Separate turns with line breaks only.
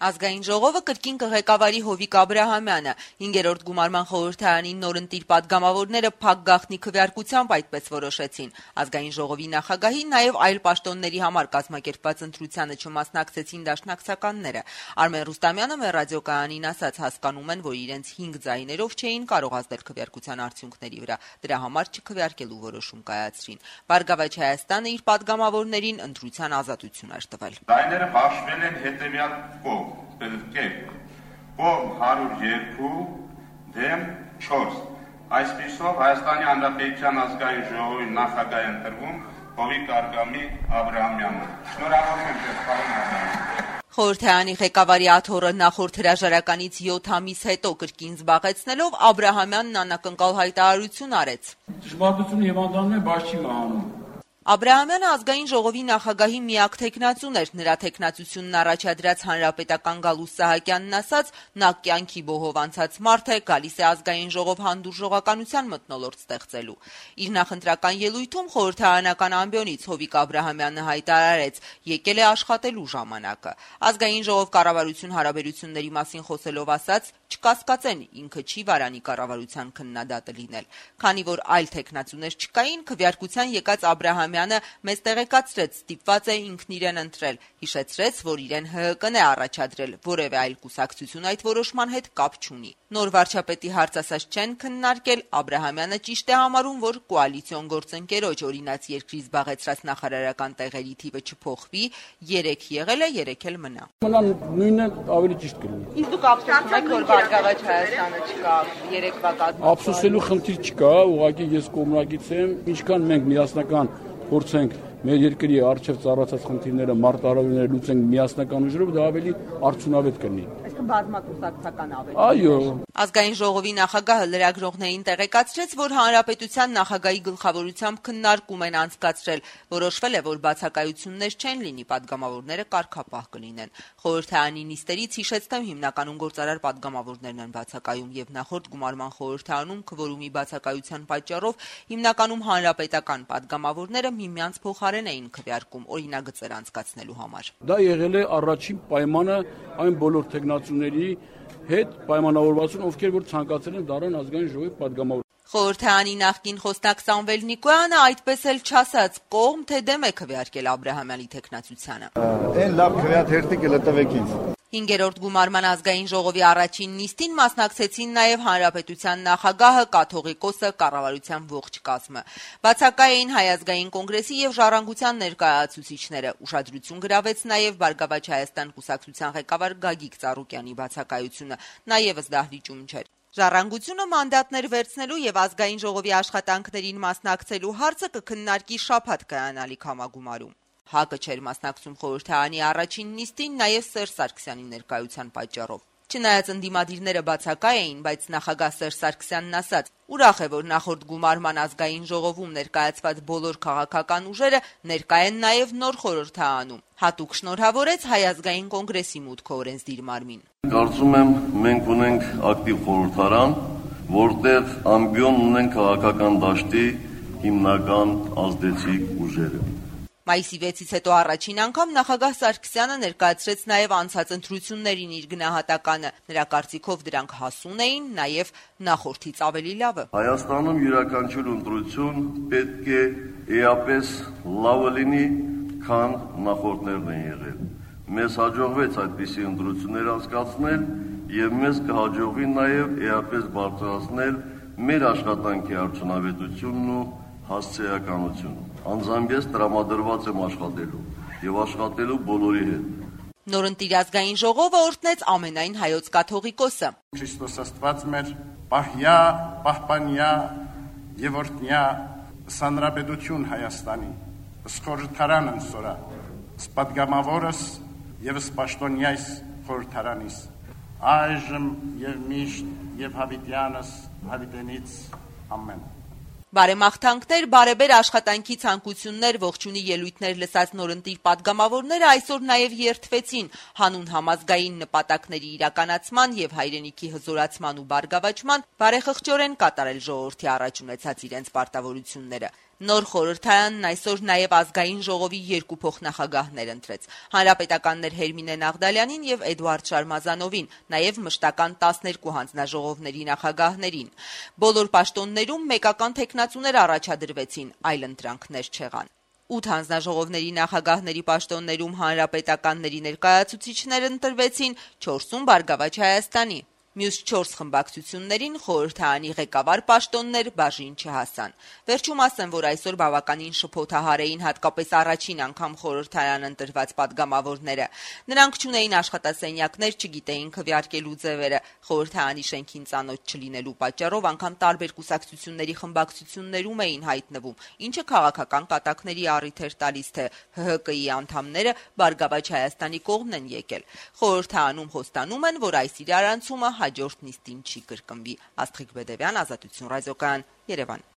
Ազգային ժողովը կրկին կղեկավարի Հովիկ Աբրահամյանը, 5-րդ գումարման խորհրդարանի նորընտիր պատգամավորները փակ գաղտնի քվեարկությամբ այդպես որոշեցին։ Ազգային ժողովի նախագահի, նաև այլ պաշտոնների համար կազմակերպված ընտրությանը չմասնակցեցին դաշնակցականները։ Արմեն Ռուստամյանը մեր ռադիոկայանին ասաց, հասկանում են, որ իրենց 5 ձայներով չէին կարող ազդել քվեարկության արդյունքների վրա, դրա համար չքվեարկելու որոշում կայացրին։ Բարգավաճ Հայաստանը իր պատգամավորներին ընտրության ազատություն էր տվել։
Ձայները հաշվել են հետևյալ կողմ։ Կողմ 102, դեմ 4։ Այսպիսով Հայաստանի Հանրապետության ազգային ժողովի նախագահ ընտրվում Հովիկ Աբրահամյանը։ Շնորհավորում եմ ձեզ, պարոն նախագահ։
Խորհրդարանի ղեկավարի աթոռը նախորդ հրաժարականից 7 ամիս հետո կրկին զբաղեցնելով Աբրահամյանն անակնկալ հայտարարություն արեց։
Ճշմարտությունը եւ անդամները բաց չի մահանում։
Աբրահամյանը ազգային ժողովի նախագահի միակ թեկնածուն էր, նրա թեկնածությունն առաջադրած հանրապետական Գալուս Սահակյանն ասաց, նա կյանքի բոհով անցած մարդ է, գալիս է ազգային ժողով հանդուրժողականության մթնոլորտ ստեղծելու։ Իր նախընտրական ելույթում խորհրդարանական ամբիոնից Հովիկ Աբրահամյանը հայտարարեց, եկել է աշխատելու ժամանակը։ Ազգային ժողով կառավարություն հարաբերությունների մասին խոսելով ասաց, չկասկածեն, ինքը չի վարանի կառավարության քննադատը լինել։ Քանի որ այլ թեկնածուներ չկային, քվեարկության եկած Աբրահամյանը մեզ տեղեկացրեց, ստիպված է ինքն իրեն ընտրել, հիշեցրեց, որ իրեն ՀՀԿ-ն է առաջադրել, որևէ այլ կուսակցություն այդ որոշման հետ կապ չունի։ Նոր վարչապետի հարց ասած չեն քննարկել, Աբրահամյանը ճիշտ է համարում, որ կոալիցիոն գործընկերոջ օրինաց երկրի զբաղեցրած նախարարական տեղերի թիվը չփոխվի, 3 եղել է, 3 էլ մնա։
Մնան նույնը ավելի ճիշտ կլինի։
Իսկ դուք ափսոսում եք, որ Բարգավաճ Հայաստանը չկա, 3-վա կազմում։
Ափսոսելու խնդիր չկա, ուղղակի ես կողմնակից եմ, ինչքան մենք միասնական փորձենք մեր երկրի առջև ծառացած խնդիրները, մարտահրավերները լուծենք միասնական ուժերով, դա ավելի արդյունավետ կլինի։
Այսինքն բազմակուսակցական ավելի։
Այո։
Ազգային ժողովի նախագահը լրագրողներին տեղեկացրեց, որ հանրապետության նախագահի գլխավորությամբ քննարկում են անցկացրել։ Որոշվել է, որ բացակայություններ չեն լինի, պատգամավորները կարգապահ կլինեն։ Խորհրդարանի նիստերից հիշեցնեմ, հիմնականում գործարար պատգամավորներն են բացակայում եւ նախորդ գումարման խորհրդարանում քվորումի բացակայության պատճառով հիմնականում հանրապետական պատգամավորները միմյանց փոխարեն էին քվեարկում օրինագծեր անցկացնելու համար։
Դա եղել է առաջին պայմանը այն բոլոր թեկնածուների հետ պայմանավորվածություն, ովքեր որ ցանկացել են դառնալ ազգային ժողովի պատգամավոր։
Խորհրդարանի նախկին խոսնակ Սամվել Նիկոյանը այդպես էլ չասաց, կողմ թե դեմ է քվեարկել Աբրահամյանի թեկնածությանը։
Այն լավ քվեաթերթի կլտվեք ինձ։
5-րդ գումարման ազգային ժողովի առաջին նիստին մասնակցեցին նաև հանրապետության նախագահը, կաթողիկոսը, կառավարության ողջ կազմը։ Բացակայ էին Հայ ազգային կոնգրեսի եւ Ժառանգության ներկայացուցիչները։ Ուշադրություն գրավեց նաև Բարգավաճ Հայաստան կուսակցության ղեկավար Գագիկ Ծառուկյանի բացակայությունը, նա եւս դահլիճում չէր։ Ժառանգությունը մանդատներ վերցնելու եւ ազգային ժողովի աշխատանքներին մասնակցելու հարցը կքննարկի շաբաթ կայանալիք համագումարում։ ՀԱԿ-ը չէր մասնակցում խորհրդարանի առաջին նիստին նաև Սերժ Սարգսյանի ներկայության պատճառով։ Չնայած ընդդիմադիրները բացակայ էին, բայց նախագահ Սերժ Սարգսյանն ասաց, ուրախ է, որ նախորդ գումարման ազգային ժողովում ներկայացված բոլոր քաղաքական ուժերը ներկա են նաև նոր խորհրդարանում։ Հատուկ շնորհավորեց Հայ ազգային կոնգրեսի մուտքը օրենսդիր մարմին։
Կարծում եմ, մենք ունենք ակտիվ խորհրդարան, որտեղ ամբիոն ունեն քաղաքական դաշտի հիմնական ազդեցիկ ուժերը։
Մայիսի 6-ից հետո առաջին անգամ նախագահ Սարգսյանը ներկայացրեց նաև անցած ընտրություններին իր գնահատականը։ Նրա կարծիքով դրանք հասուն էին, նաև նախորդից ավելի լավը։
Հայաստանում յուրաքանչյուր ընտրություն պետք է էապես լավը լինի, քան նախորդներն են եղել։ Մեզ հաջողվեց այդպիսի ընտրություններ անցկացնել եւ մեզ կհաջողվի նաև էապես բարձրացնել մեր աշխատանքի արդյունավետությունն ու հասցեականությունը։ Անձամբ ես տրամադրված եմ աշխատելու եւ աշխատելու բոլորի հետ։
Նորընտիր ազգային ժողովը օրհնեց ամենայն հայոց կաթողիկոսը։
Քրիստոս Աստված մեր պահյա, պահպանյա եւ օրհնյա սանրաբեդություն Հայաստանի, սխորհրդարանն սորա, սպատգամավորս եւ սպաշտոնյայս խորհրդարանիս, այժմ եւ միշտ եւ հավիտյանս հավիտենից ամեն։
Բարեմաղթանքներ, բարեբեր աշխատանքի ցանկություններ, ողջունի ելույթներ լսած նորընտիր պատգամավորները այսօր նաև երդվեցին հանուն համազգային նպատակների իրականացման եւ հայրենիքի հզորացման ու բարգավաճման բարեխղճորեն կատարել ժողովրդի առաջ ունեցած իրենց պարտավորությունները։ Նոր խորհրդարանն այսօր նաև ազգային ժողովի 2 փոխնախագահներ ընտրեց. հանրապետականներ Հերմինե Նաղդալյանին եւ Էդուարդ Շարմազանովին, նաև մշտական 12 հանձնաժողովների նախագահներին։ Բոլոր պաշտոններում մեկական թեկնածուներ առաջադրվեցին, այլ ընտրանքներ չեղան։ 8 հանձնաժողովների նախագահների պաշտոններում հանրապետականների ներկայացուցիչներ ընտրվեցին, 4-ում Բարգավաճ Հայաստանի։ Մյուս 4 խմբակցություններին խորհրդարանի ղեկավար պաշտոններ բաժին չհասան։ Վերջում ասեմ, որ այսօր բավականին շփոթահար էին հատկապես առաջին անգամ խորհրդարան ընտրված падգամավորները։ Նրանք չունեին աշխատասենյակներ, չգիտեին քվեարկելու ձևերը, խորհրդարանի շենքին ծանոթ չլինելու պատճառով անգամ տարբեր կուսակցությունների խմբակցություններում էին հայտնվում, ինչը քաղաքական կատակների առիթ էր տալիս, թե ՀՀԿ-ի անդամները Բարգավաճ Հայաստանի կողմն են եկել։ Խորհրդարանում խոստանում են, որ այս իրարանցումը հաջորդ նիստին չի կրկնվի։ Աստղիկ Բեդևյան, Ազատություն ռադիոկայան, Երևան։